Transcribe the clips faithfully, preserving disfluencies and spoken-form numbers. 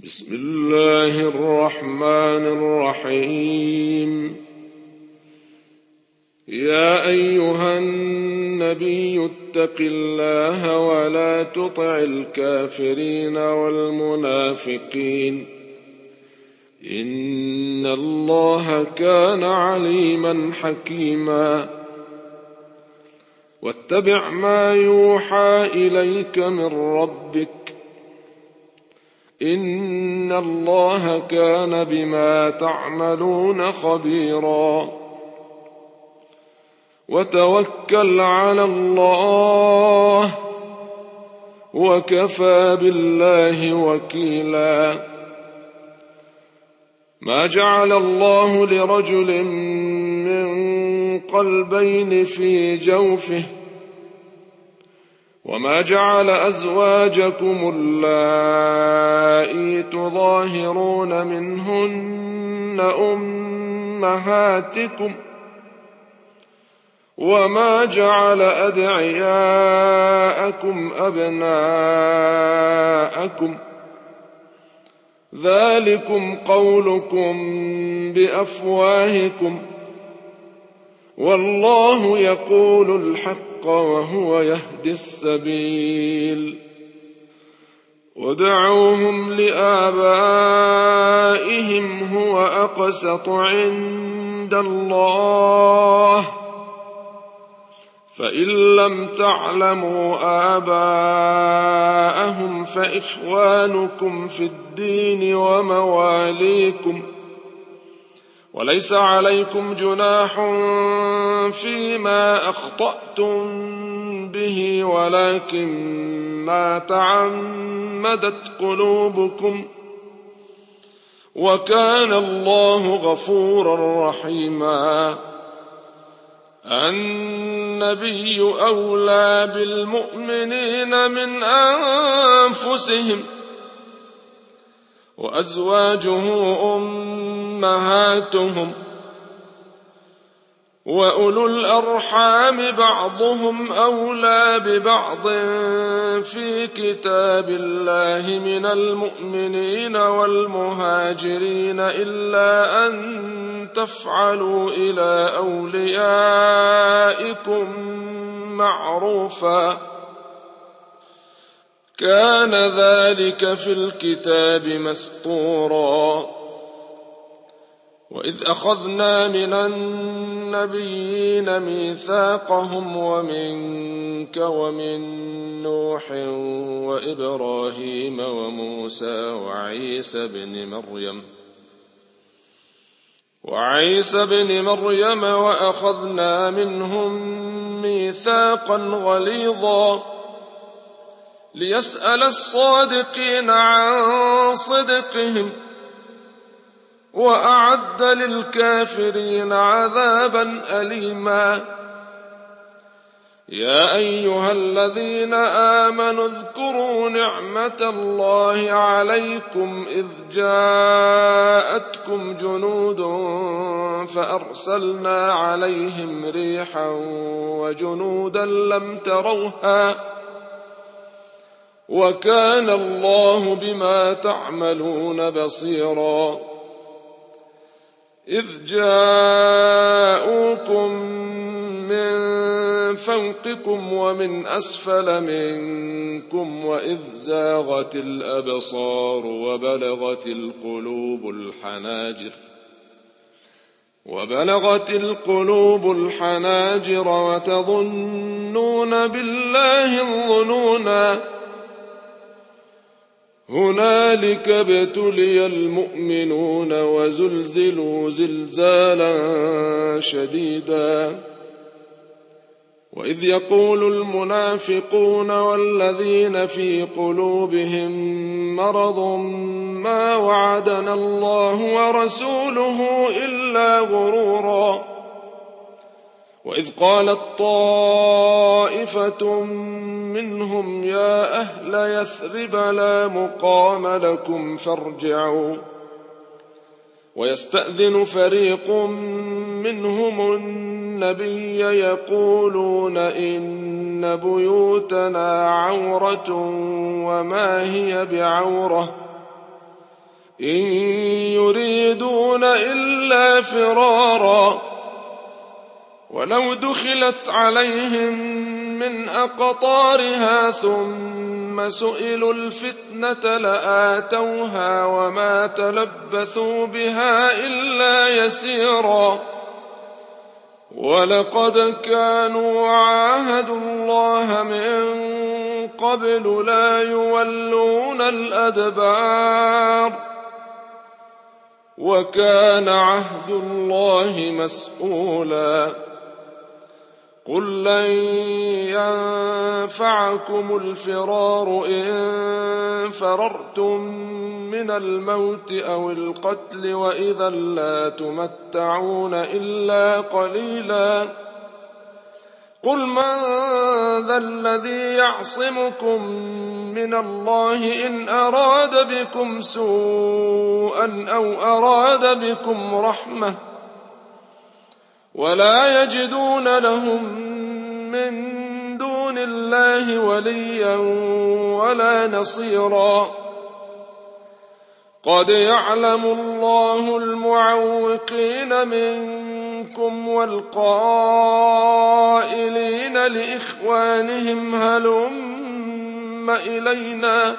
بسم الله الرحمن الرحيم. يا أيها النبي اتق الله ولا تطع الكافرين والمنافقين إن الله كان عليما حكيما. واتبع ما يوحى إليك من ربك إن الله كان بما تعملون خبيرا. وتوكل على الله وكفى بالله وكيلا. ما جعل الله لرجل من قلبين في جوفه وما جعل أزواجكم اللائي تظاهرون منهن أمهاتكم وما جعل أدعياءكم أبناءكم ذلكم قولكم بأفواهكم والله يقول الحق وهو يهدي السبيل. ودعوهم لآبائهم هو أقسط عند الله فإن لم تعلموا آباءهم فإخوانكم في الدين ومواليكم وليس عليكم جناح فيما أخطأتم به ولكن ما تعمدت قلوبكم وكان الله غفورا رحيما. النبي أولى بالمؤمنين من أنفسهم وأزواجه أمهاتهم وأولو الأرحام بعضهم أولى ببعض في كتاب الله من المؤمنين والمهاجرين إلا أن تفعلوا إلى أوليائكم معروفا كان ذلك في الكتاب مسطورا. وإذ أخذنا من النبيين ميثاقهم ومنك ومن نوح وإبراهيم وموسى وعيسى بن مريم وعيسى بن مريم وأخذنا منهم ميثاقا غليظا ليسأل الصادقين عن صدقهم وأعد للكافرين عذابا أليما. يا أيها الذين آمنوا اذكروا نعمة الله عليكم إذ جاءتكم جنود فأرسلنا عليهم ريحا وجنودا لم تروها وكان الله بما تعملون بصيرا. إذ جاءوكم من فوقكم ومن أسفل منكم وإذ زاغت الأبصار وبلغت القلوب الحناجر وبلغت القلوب الحناجر وتظنون بالله الظنونا هنالك ابتلي المؤمنون وزلزلوا زلزالا شديدا. وإذ يقول المنافقون والذين في قلوبهم مرض ما وعدنا الله ورسوله إلا غرورا. وإذ قالت طائفة منهم يا أهل يثرب لا مقام لكم فارجعوا ويستأذن فريق منهم النبي يقولون إن بيوتنا عورة وما هي بعورة إن يريدون إلا فرارا ولو دخلت عليهم من أقطارها ثم سئلوا الفتنة لآتوها وما تلبثوا بها إلا يسيرا ولقد كانوا عاهدوا الله من قبل لا يولون الأدبار وكان عهد الله مسؤولا قل لن ينفعكم الفرار إن فررتم من الموت أو القتل وإذا لا تمتعون إلا قليلا قل من ذا الذي يعصمكم من الله إن أراد بكم سوءا أو أراد بكم رحمة ولا يجدون لهم من دون الله وليا ولا نصيرا قد يعلم الله المعوقين منكم والقائلين لإخوانهم هلم إلينا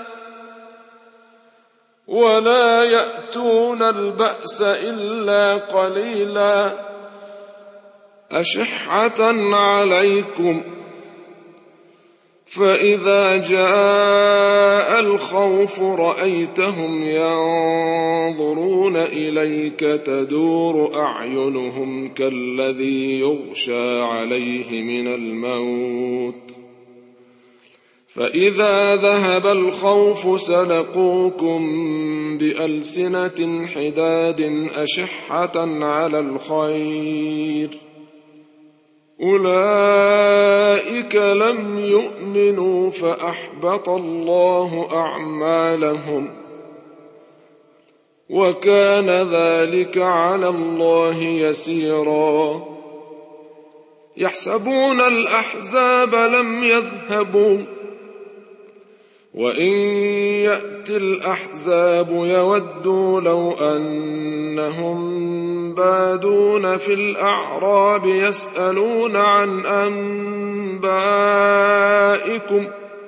ولا يأتون البأس إلا قليلا أشحة عليكم فإذا جاء الخوف رأيتهم ينظرون إليك تدور أعينهم كالذي يغشى عليه من الموت فإذا ذهب الخوف سلقوكم بألسنة حداد أشحة على الخير أولئك لم يؤمنوا فأحبط الله أعمالهم وكان ذلك على الله يسيرا يحسبون الأحزاب لم يذهبوا وإن يأتي الأحزاب يودوا لو أنهم بادون في الأعراب يسألون عن أنبائكم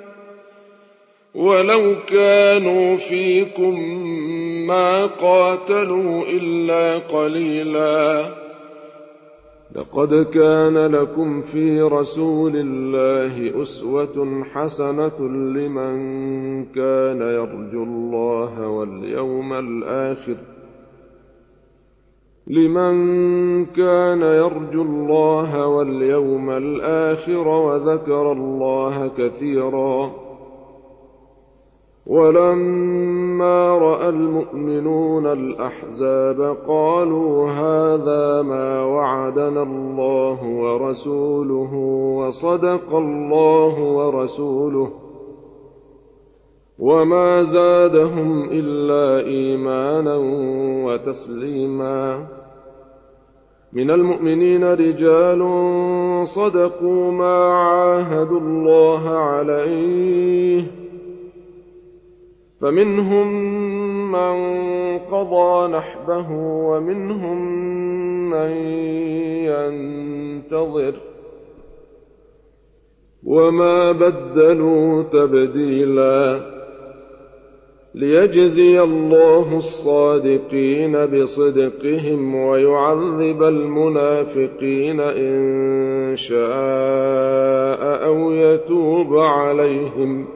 ولو كانوا فيكم ما قاتلوا إلا قليلا لقد كان لكم في رسول الله أسوة حسنة لمن كان يرجو الله واليوم الآخر لمن كان يرجو الله واليوم الآخر وذكر الله كثيرا ولما رأى المؤمنون الأحزاب قالوا هذا ما وعدنا الله ورسوله وصدق الله ورسوله وما زادهم إلا إيمانا وتسليما من المؤمنين رجال صدقوا ما عاهدوا الله عليه فمنهم من قضى نحبه ومنهم من ينتظر وما بدلوا تبديلا ليجزي الله الصادقين بصدقهم ويعذب المنافقين إن شاء أو يتوب عليهم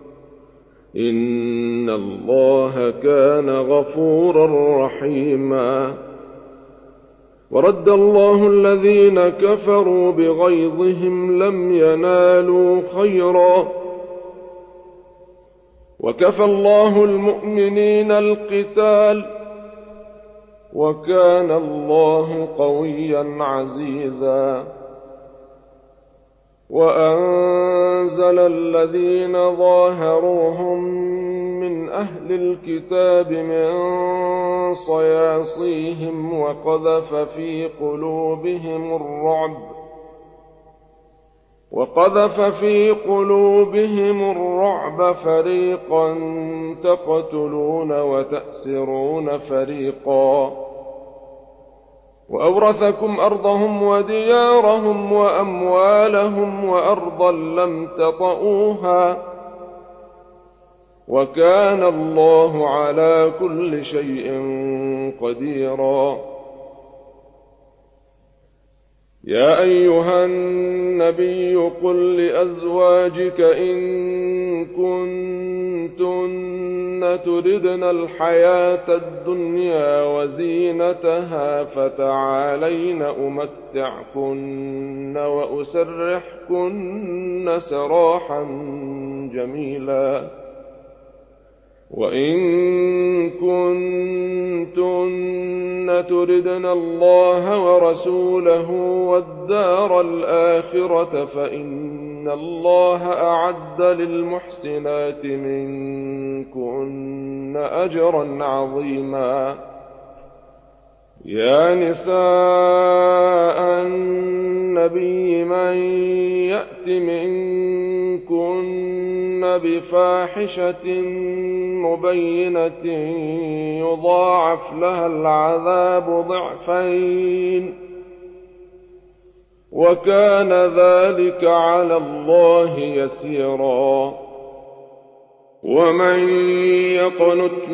إن الله كان غفورا رحيما ورد الله الذين كفروا بغيظهم لم ينالوا خيرا وكفى الله المؤمنين القتال وكان الله قويا عزيزا وأنزل الذين ظاهروهم من أهل الكتاب من صياصيهم وقذف في قلوبهم الرعب وقذف في قلوبهم الرعب فريقا تقتلون وتأسرون فريقا وأورثكم أرضهم وديارهم وأموالهم وأرضا لم تطئوها وكان الله على كل شيء قديرا. يا أيها النبي قل لأزواجك إن كنتن تردن الحياة الدنيا وزينتها فتعالين أمتعكن وأسرحكن سراحا جميلا. وإن كنتن تردن الله ورسوله والدار الآخرة فإن الله أعد للمحسنات منكن أجرا عظيما. يا نساء النبي من يأت منكن بفاحشة مبينة يضاعف لها العذاب ضعفين وكان ذلك على الله يسيرا. ومن يقنت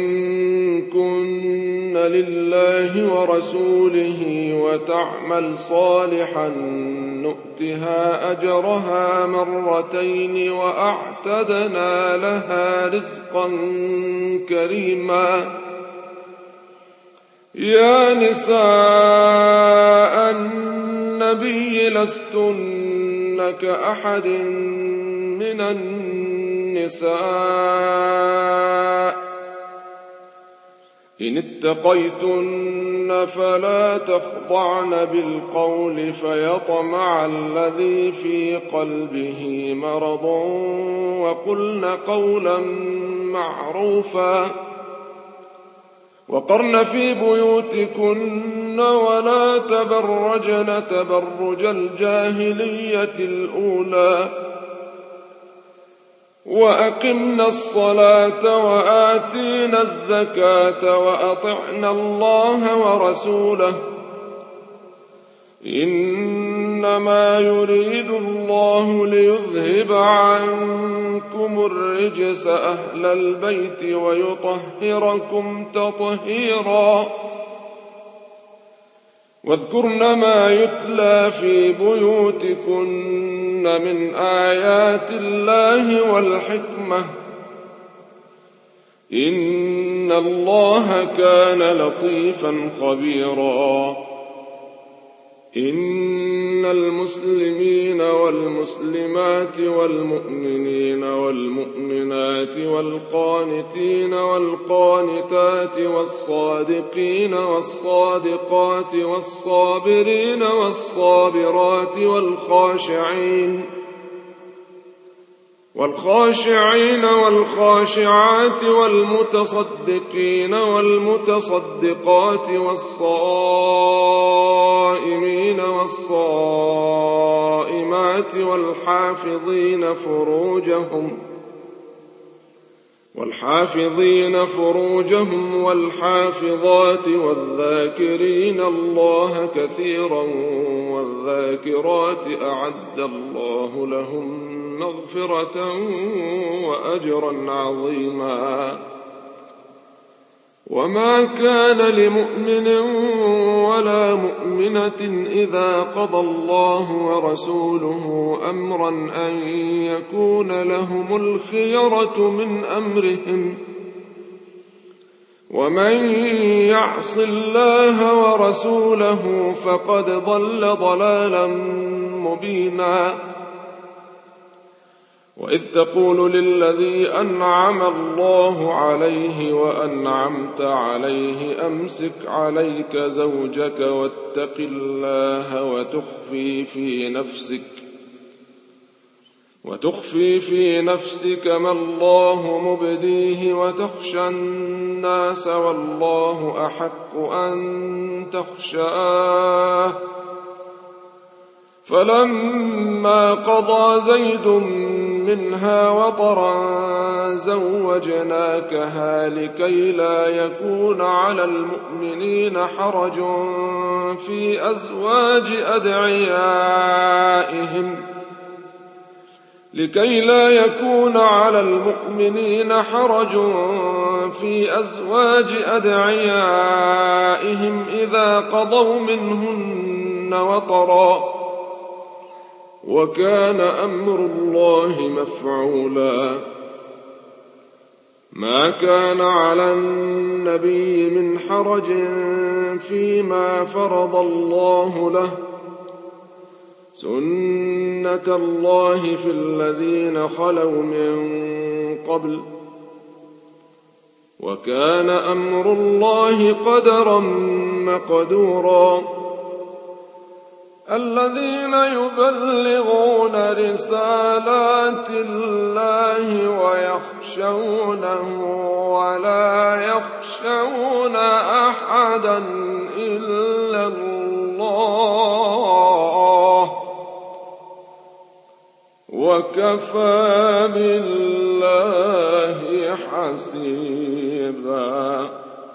منكن لله ورسوله وتعمل صالحا نؤتها أجرها مرتين وأعتدنا لها رزقا كريما. يا نساء النبي لستن كأحد من النساء إن اتقيتن فلا تخضعن بالقول فيطمع الذي في قلبه مرض وقلن قولا معروفا وقرن في بيوتكن ولا تبرجن تبرج الجاهلية الأولى وأقمنا الصلاة وآتينا الزكاة وأطعنا الله ورسوله إنما يريد الله ليذهب عنكم الرجس أهل البيت ويطهركم تطهيرا. واذكرن ما يتلى في بيوتكن من آيات الله والحكمة إن الله كان لطيفا خبيرا. إن المسلمين والمسلمات والمؤمنين والمؤمنات والقانتين والقانتات والصادقين والصادقات والصابرين والصابرات والخاشعين والخاشعين والخاشعات والمتصدقين والمتصدقات والصائمين والصائمات والحافظين فروجهم والحافظين فروجهم والحافظات والذاكرين الله كثيرا والذاكرات أعد الله لهم مغفرة وأجرا عظيما. وما كان لمؤمن ولا مؤمنة إذا قضى الله ورسوله أمرا أن يكون لهم الخيرة من أمرهم ومن يعص الله ورسوله فقد ضل ضلالا مبينا. وإذ تقول للذي أنعم الله عليه وأنعمت عليه أمسك عليك زوجك واتق الله وتخفي في نفسك وتخفي في نفسك ما الله مبديه وتخشى الناس والله أحق أن تخشاه فلما قضى زيد منها وطرا زوجناكها لكي لا يكون على المؤمنين حرج في أزواج أدعيائهم لكي لا يكون على المؤمنين حرج في أزواج أدعيائهم إذا قضوا منهن وطرا وكان أمر الله مفعولا. ما كان على النبي من حرج فيما فرض الله له سنة الله في الذين خلوا من قبل وكان أمر الله قدرا مقدورا. الذين يبلغون رسالات الله ويخشونه ولا يخشون أحدا إلا الله وكفى بالله حسيبا.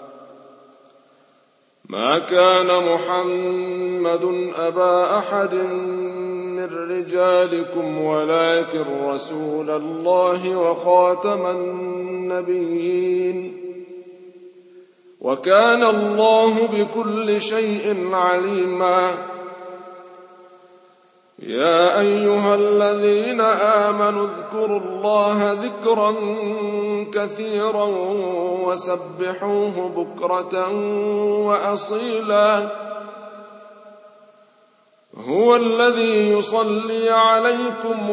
ما كان محمد أبا أحد من رجالكم ولكن رسول الله وخاتم النبيين وكان الله بكل شيء عليما. يا أيها الذين آمنوا اذكروا الله ذكرا كثيرا وسبحوه بكرة وأصيلا. هو الذي يصلي عليكم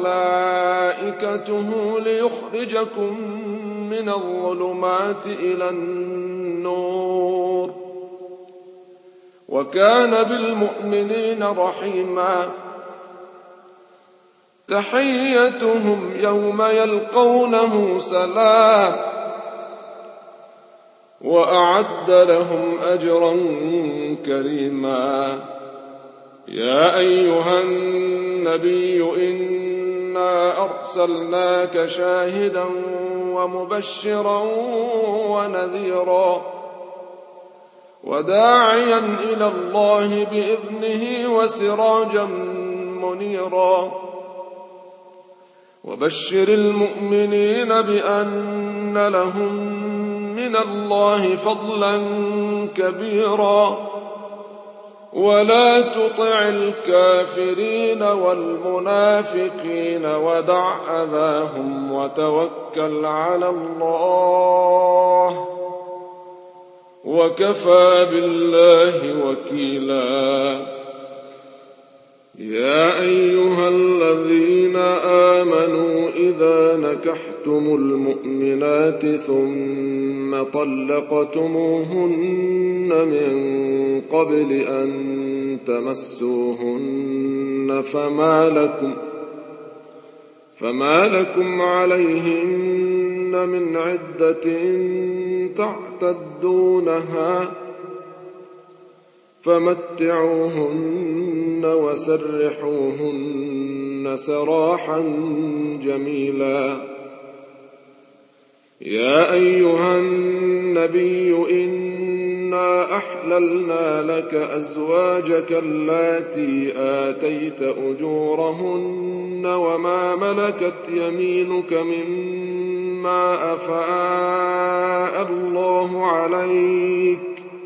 وملائكته ليخرجكم من الظلمات إلى النور وكان بالمؤمنين رحيما. تحيتهم يوم يلقونه سلام وأعد لهم أجرا كريما. يا أيها النبي إنا أرسلناك شاهدا ومبشرا ونذيرا وداعيا إلى الله بإذنه وسراجا منيرا. وبشر المؤمنين بأن لهم من الله فضلا كبيرا ولا تطع الكافرين والمنافقين ودع أذاهم وتوكل على الله وكفى بالله وكيلا. يا أيها الذين آمنوا إذا نكحتم المؤمنات ثم طلقتموهن من قبل أن تمسوهن فما لكم, فما لكم عليهن من عدة تعتدونها فمتعوهن وسرحوهن سراحا جميلا. يا أيها النبي إنا أحللنا لك أزواجك اللاتي آتيت أجورهن وما ملكت يمينك مما أفاء الله عليك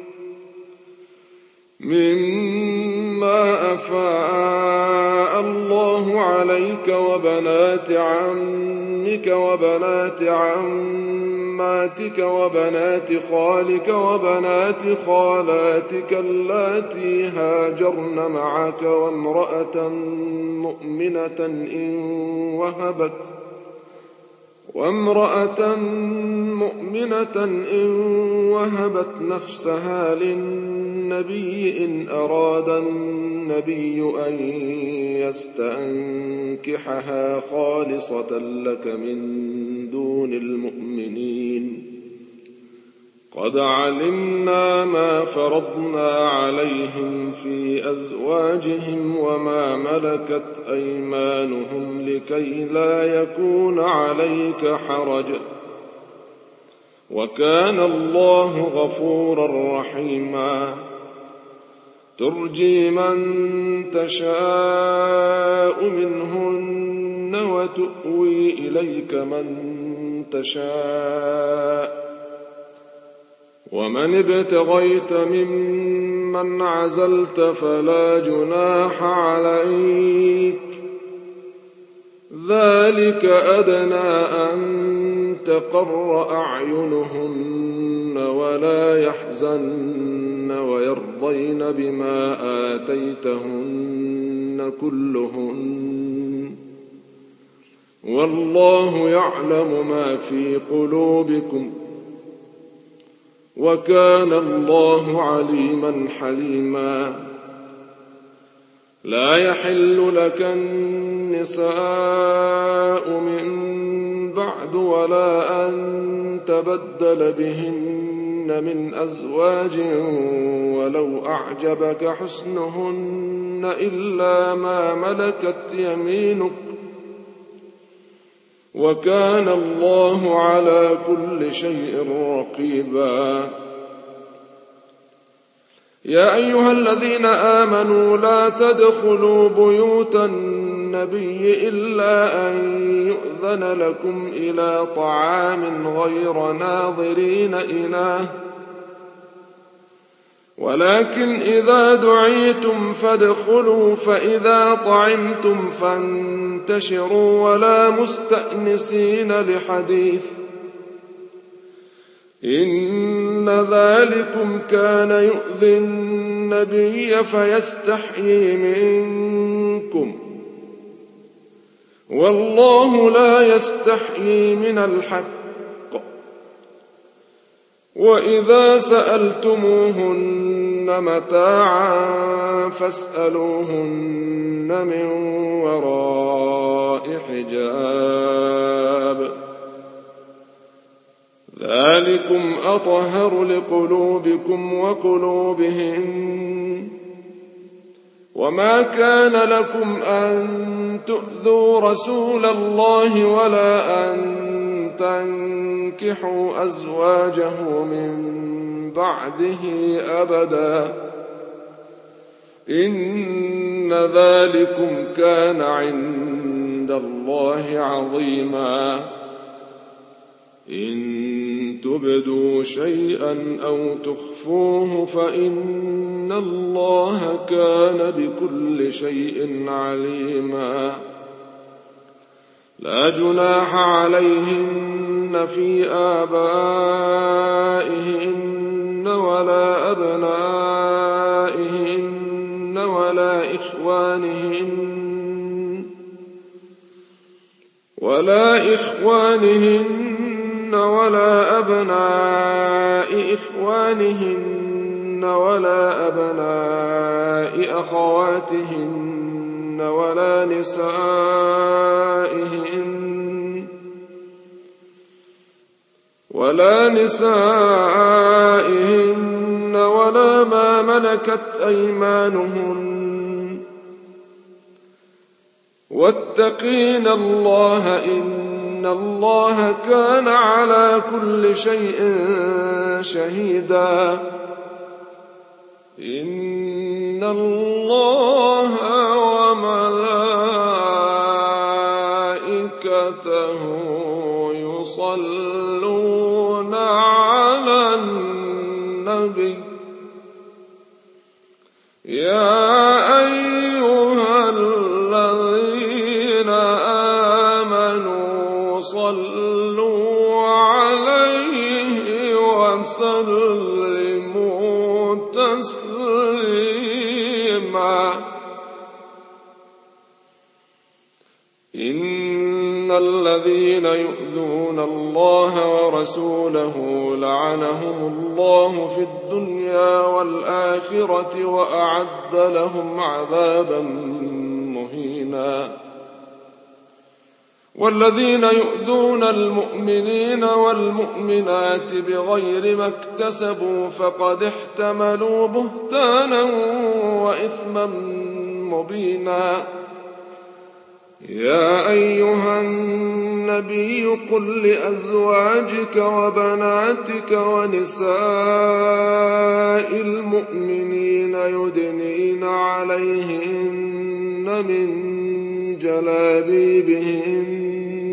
مما أفاء الله عليك وبنات عمك وبنات عماتك وبنات خالك وبنات خالاتك اللاتي هاجرن معك وامرأة مؤمنة إن وهبت وامرأة مؤمنة إن وهبت نفسها للنبي إن أراد النبي أن يستنكحها خالصة لك من دون المؤمنين. قد علمنا ما فرضنا عليهم في أزواجهم وما ملكت أيمانهم لكي لا يكون عليك حرج وكان الله غفورا رحيما ترجي من تشاء منهن وتؤوي إليك من تشاء ومن ابتغيت ممن عزلت فلا جناح عليك ذلك أدنى أن تقر أعينهن ولا يحزن ويرضين بما آتيتهن كلهن والله يعلم ما في قلوبكم وكان الله عليما حليما لا يحل لك النساء من بعد ولا أن تبدل بهن من أزواج ولو أعجبك حسنهن إلا ما ملكت يمينك وكان الله على كل شيء رقيبا يا أيها الذين آمنوا لا تدخلوا بيوت النبي إلا أن يؤذن لكم إلى طعام غير ناظرين إناه ولكن إذا دعيتم فادخلوا فإذا طعمتم فانتشروا ولا مستأنسين لحديث إن ذلكم كان يؤذي النبي فيستحيي منكم والله لا يستحيي من الحق وإذا سألتموهن متاعا فاسألوهن من وراء حجاب ذلكم أطهر لقلوبكم وقلوبهن وما كان لكم أن تؤذوا رسول الله ولا أن تنكحوا أزواجه من بعده أبدا إن ذلكم كان عند الله عظيما إن تبدوا شيئا أو تخفوه فإن الله كان بكل شيء عليما لا جناح عليهن في آبائهن ولا أبنائهن ولا إخوانهن ولا إخوانهن ولا أبناء إخوانهن ولا أبناء أخواتهن ولا نسائهن ولا نسائهن ولا ما ملكت أيمانهن واتقين الله إن الله كان على كل شيء شهيدا إن الله وملائكته يصلون على النبي يا أيها الذين آمنوا صلوا عليه وسلموا تسليما إن الذين يؤذون الله ورسوله لعنهم الله في الدنيا والآخرة وأعد لهم عذابا مهينا والذين يؤذون المؤمنين والمؤمنات بغير ما اكتسبوا فقد احتملوا بهتانا وإثما مبينا. يا أيها النبي قل لأزواجك وبناتك ونساء المؤمنين يدنين عليهن من جلابيبهن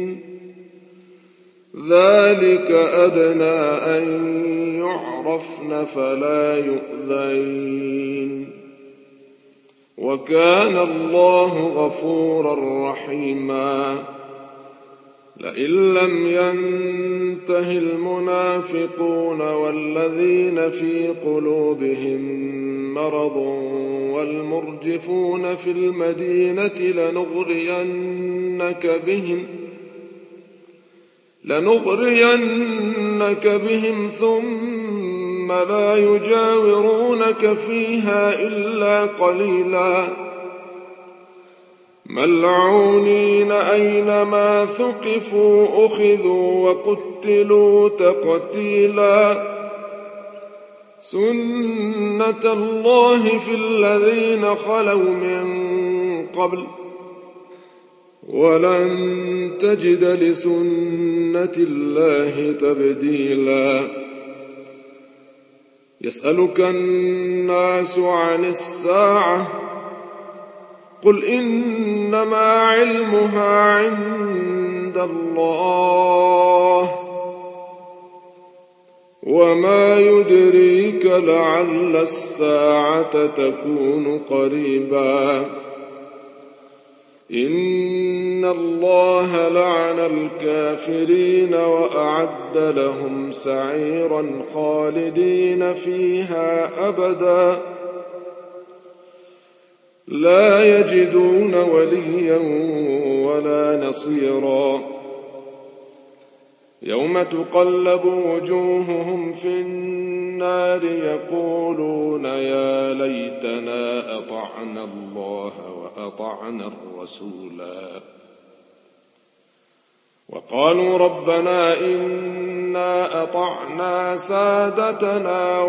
ذلك أدنى أن يعرفن فلا يؤذين وكان الله غفورا رحيما. لئن لم ينته المنافقون والذين في قلوبهم مرض والمرجفون في المدينة لنغرينك بهم لنغرينك بهم ثم لا يجاورونك فيها إلا قليلا ملعونين أينما ثقفوا أخذوا وقتلوا تقتيلا. سنة الله في الذين خلوا من قبل ولن تجد لسنة الله تبديلا. يسألك الناس عن الساعة قل إنما علمها عند الله وما يدريك لعل الساعة تكون قريبا. إن الله لعن الكافرين وأعد لهم سعيرا خالدين فيها أبدا لا يجدون وليا ولا نصيرا. يوم تقلب وجوههم في النار يقولون يا ليتنا أطعنا الله وأطعنا الرسولا وقالوا ربنا إنا أطعنا سادتنا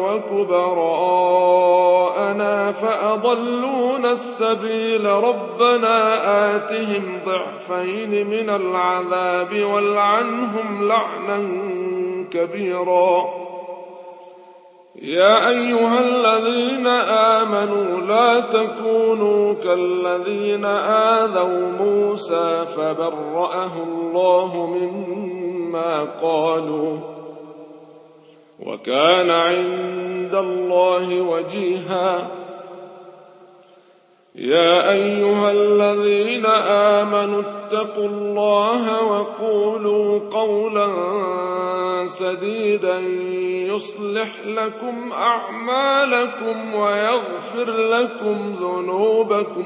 وكبراءنا فأضلونا السبيل ربنا آتهم ضعفين من العذاب والعنهم لعنا كبيرا. يا أيها الذين آمنوا لا تكونوا كالذين آذوا موسى فبرأه الله مما قالوا وكان عند الله وجيها. يا أيها الذين آمنوا اتقوا الله وقولوا قولا سديدا يصلح لكم أعمالكم ويغفر لكم ذنوبكم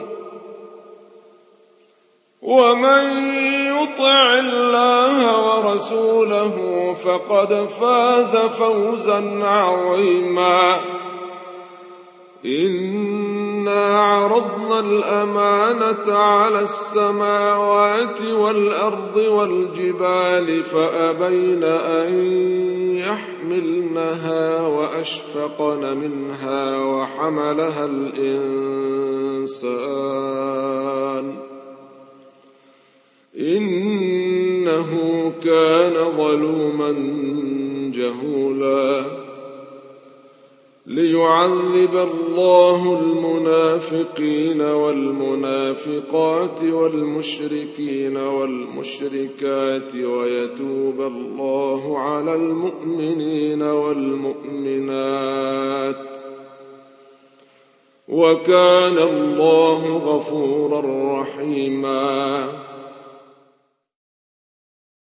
ومن يطع الله ورسوله فقد فاز فوزا عظيما. إنا عرضنا الأمانة على السماوات والأرض والجبال فأبين أن يحملنها وأشفقن منها وحملها الإنسان إنه كان ظلوما جهولا. ليعذب الله المنافقين والمنافقات والمشركين والمشركات ويتوب الله على المؤمنين والمؤمنات وكان الله غفورا رحيما.